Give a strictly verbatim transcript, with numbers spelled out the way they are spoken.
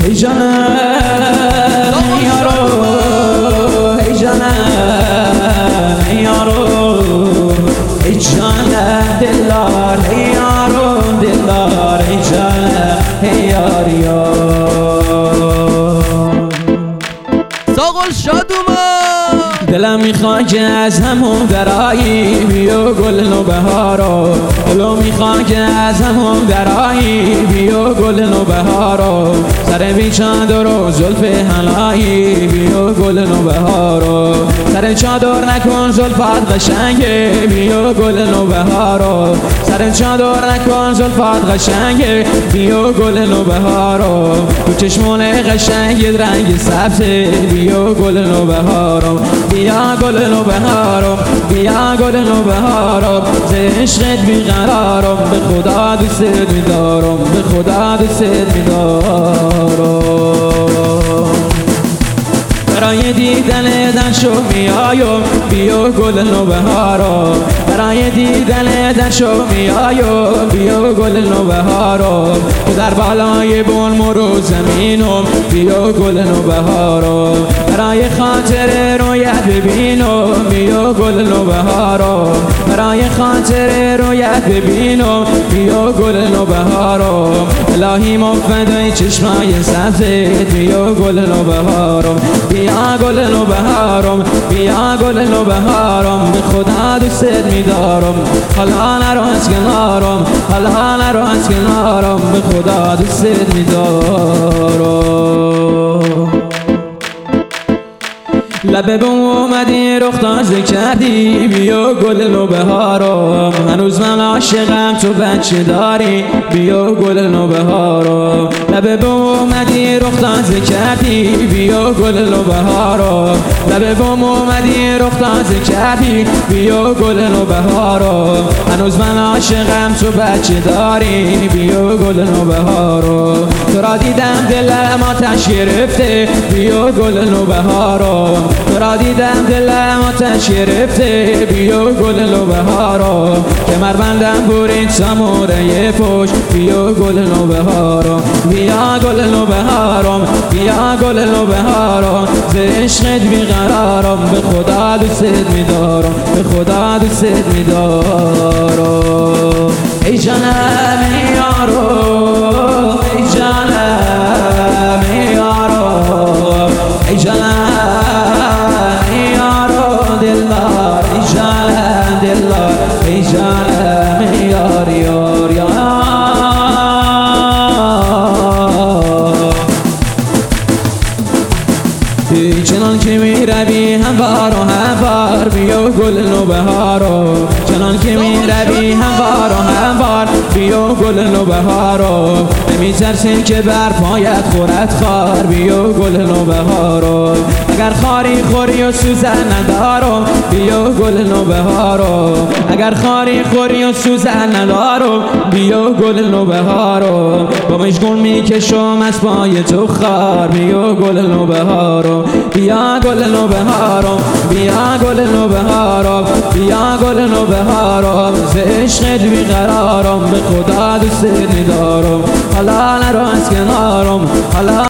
ای جانم یارو ای جانم یارو ای جانم دلدار ای یارو دلدار ای جانم ای یار یار ساقل شادوما دلم میخواد که از همون درایی بیا گل نوبهارا دلم میخواد که از همون درایی بیا گل نوبهارا سر بی چادر و زلف حلایی بیا گل نوبهارا سر چادر نکن زلفت قشنگه بیا گل نوبهارا سر چادر نکن زلفت قشنگه بیا گل نوبهارا تو چشمون قشنگ رنگ سبزه بیا گل نوبهارا بیا گل نوبهارم بیا گل نوبهارم ز عشقت بیقرارم به خدا دوست می‌دارم به خدا دوست می‌دارم برای دیدن دشو میایم بیا گل نوبهارم برای دیدن دشو میایم بیا گل نوبهارم تو در بالای بلم رو زمینم بیا گل نوبهارم برای خاطر رویت ببینم بیا گل نوبهارم برای خاطر رویت ببینم بیا گل نوبهارم الهی مفدای چشمای سبزت بیا گل نوبهارم بیا گل نوبهارم بیا گل نوبهارم به خدا دوست می‌دارم حالا نرو از کنارم حالا نرو از کنارم به خدا دوست می‌دارم لبه بوم اومدی رخ تازه کردی بیا گل نوبهارم هنوز من عاشقم تو بچه داری بیا گل نوبهارم لبه بوم اومدی رخ تازه کردی بیا گل نوبهارم لبه بوم اومدی رخ تازه کردی بیا گل نوبهارم هنوز من عاشقم تو بچه داری بیا گل نوبهارم تو را دیدم دلم آتش گرفته بیا گل نوبهارم تو را دیدم دلم آتش گرفته بیا گل نوبهارم کمربندم برید ساموره پشت بیا گل نوبهارم بیا گل نوبهارم بیا گل نوبهارم ز عشقت بیقرارم به خدا دوست می‌دارم به خدا دوست می‌دارم ای جانم ای یارو ای جانم ای یارو ای جانم ای جانم یار یار یار چنان که می روی هموار و هموار بیا گل نوبهارم چنان که می روی هموار و هموار بیا گل نوبهارم نمی ترسی که بر پایت خورد خار بیا گل نوبهارم اگر خاری خوری و سوزن ندارم بیا گل نوبهارم اگر خاری خوری و سوزن ندارم بیا گل نوبهارم با مشغول میکشم از پای تو خار بیا گل نوبهارم بیا گل نوبهارم بیا گل نوبهارم بیا گل نوبهارم ز عشقت بیقرارم به خدا دوست می‌دارم حالا نرو از کنارم حالا